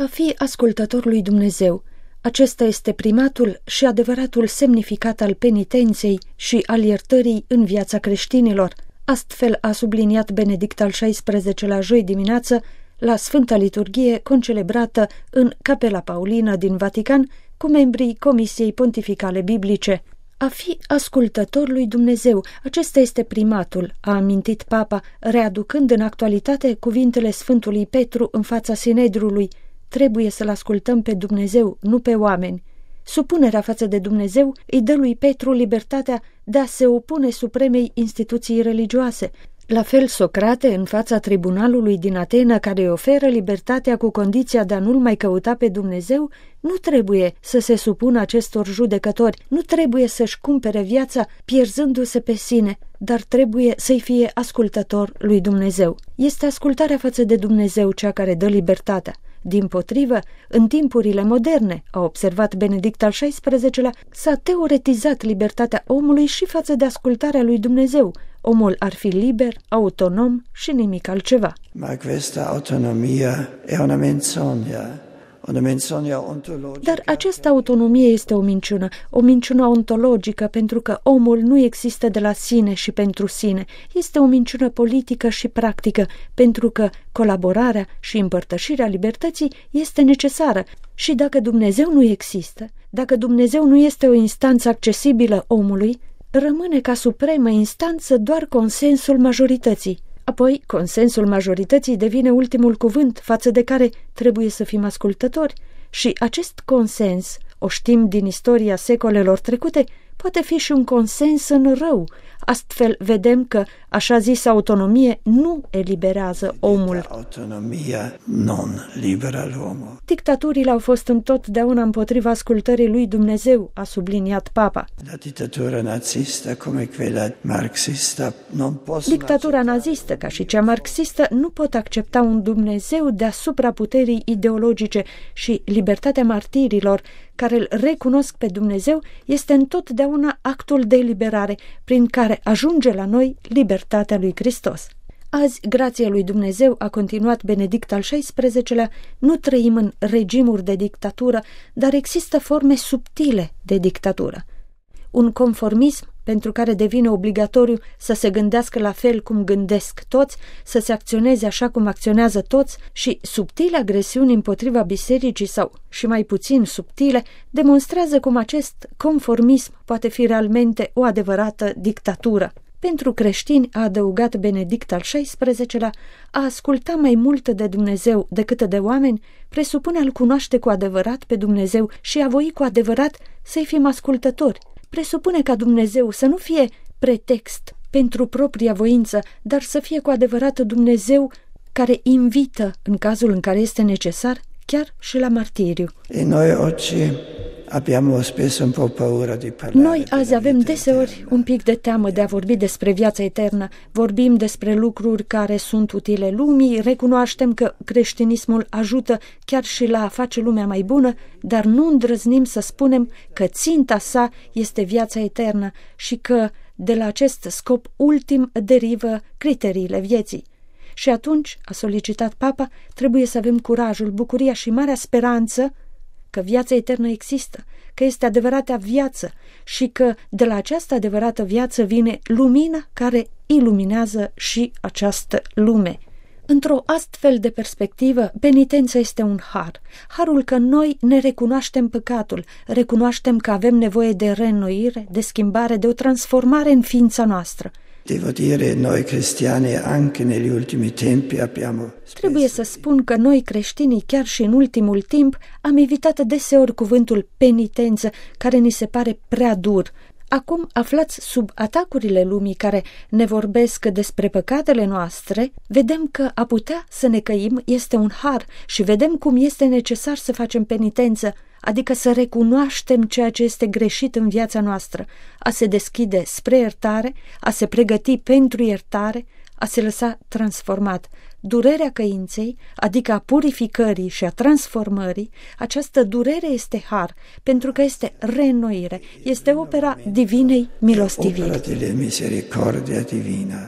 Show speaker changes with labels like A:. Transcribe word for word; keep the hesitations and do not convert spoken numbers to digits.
A: A fi ascultător lui Dumnezeu, acesta este primatul și adevăratul semnificat al penitenței și al iertării în viața creștinilor. Astfel a subliniat Benedict al șaisprezecelea joi dimineață la Sfânta Liturghie concelebrată în Capela Paulină din Vatican cu membrii Comisiei Pontificale Biblice. A fi ascultător lui Dumnezeu, acesta este primatul, a amintit Papa, readucând în actualitate cuvintele Sfântului Petru în fața Sinedriului. Trebuie să-L ascultăm pe Dumnezeu, nu pe oameni. Supunerea față de Dumnezeu îi dă lui Petru libertatea de a se opune supremei instituții religioase. La fel Socrate, în fața tribunalului din Atena, care îi oferă libertatea cu condiția de a nu-L mai căuta pe Dumnezeu, nu trebuie să se supună acestor judecători, nu trebuie să-și cumpere viața pierzându-se pe sine, dar trebuie să-i fie ascultător lui Dumnezeu. Este ascultarea față de Dumnezeu cea care dă libertatea. Dimpotrivă, în timpurile moderne, a observat Benedict al șaisprezecelea, s-a teoretizat libertatea omului și față de ascultarea lui Dumnezeu. Omul ar fi liber, autonom și nimic altceva.
B: Ma questa autonomia è una menzogna.
A: Dar această autonomie este o minciună, o minciună ontologică, pentru că omul nu există de la sine și pentru sine. Este o minciună politică și practică, pentru că colaborarea și împărtășirea libertății este necesară. Și dacă Dumnezeu nu există, dacă Dumnezeu nu este o instanță accesibilă omului, rămâne ca supremă instanță doar consensul majorității. Apoi, consensul majorității devine ultimul cuvânt față de care trebuie să fim ascultători și acest consens, o știm din istoria secolelor trecute, poate fi și un consens în rău. Astfel vedem că așa zisă autonomie nu eliberează omul.
B: Autonomia non libera l'uomo.
A: Dictaturile au fost întotdeauna împotriva ascultării lui Dumnezeu, a subliniat Papa.
B: La dictatura nazistă, come quella marxista, non possono
A: Dictatura nazistă, ca și cea marxistă, nu pot accepta un Dumnezeu deasupra puterii ideologice și libertatea martirilor, care îl recunosc pe Dumnezeu, este întotdeauna actul de eliberare prin care ajunge la noi libertatea lui Hristos. Azi, grație lui Dumnezeu, a continuat Benedict al șaisprezecelea, nu trăim în regimuri de dictatură, dar există forme subtile de dictatură. Un conformism pentru care devine obligatoriu să se gândească la fel cum gândesc toți, să se acționeze așa cum acționează toți și subtile agresiuni împotriva bisericii sau, și mai puțin subtile, demonstrează cum acest conformism poate fi realmente o adevărată dictatură. Pentru creștini, a adăugat Benedict al șaisprezecelea, a asculta mai mult de Dumnezeu decât de oameni presupune a-L cunoaște cu adevărat pe Dumnezeu și a voi cu adevărat să-i fim ascultători. Presupune ca Dumnezeu să nu fie pretext pentru propria voință, dar să fie cu adevărat Dumnezeu care invită în cazul în care este necesar, chiar și la martiriu.
B: E noi oggi abbiamo spesso un po' paura di parlare.
A: Noi azi avem deseori un pic de teamă de a vorbi despre viața eternă. Vorbim despre lucruri care sunt utile lumii, recunoaștem că creștinismul ajută chiar și la a face lumea mai bună, dar nu îndrăznim să spunem că ținta sa este viața eternă și că de la acest scop ultim derivă criteriile vieții. Și atunci, a solicitat Papa, trebuie să avem curajul, bucuria și marea speranță că viața eternă există, că este adevărata viață și că de la această adevărată viață vine lumina care iluminează și această lume. Într-o astfel de perspectivă, penitența este un har. Harul că noi ne recunoaștem păcatul, recunoaștem că avem nevoie de reînnoire, de schimbare, de o transformare în ființa noastră.
B: Devo dire, noi cristiani anche negli ultimi tempi abbiamo...
A: Trebuie să spun că noi creștinii, chiar și în ultimul timp, am evitat deseori cuvântul penitență, care ni se pare prea dur. Acum, aflați sub atacurile lumii care ne vorbesc despre păcatele noastre, vedem că a putea să ne căim este un har și vedem cum este necesar să facem penitență, adică să recunoaștem ceea ce este greșit în viața noastră, a se deschide spre iertare, a se pregăti pentru iertare, a se lăsa transformat. Durerea căinței, adică a purificării și a transformării, această durere este har, pentru că este reînnoire, este opera divinei milostiviri.
B: Opera della misericordia divina.